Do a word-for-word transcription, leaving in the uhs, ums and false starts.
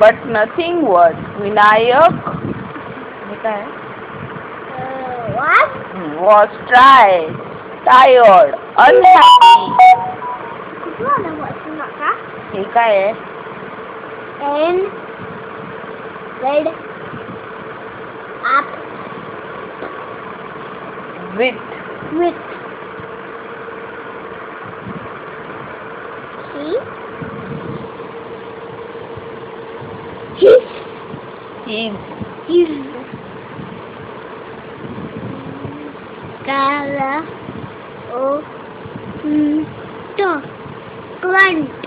but nothing was. Vinayak हे काय आहे? Uh, what? was tried, tired, unhappy. कुठं आलं वाचून नका. हे काय आहे? And read up With with he his his his color of the plant.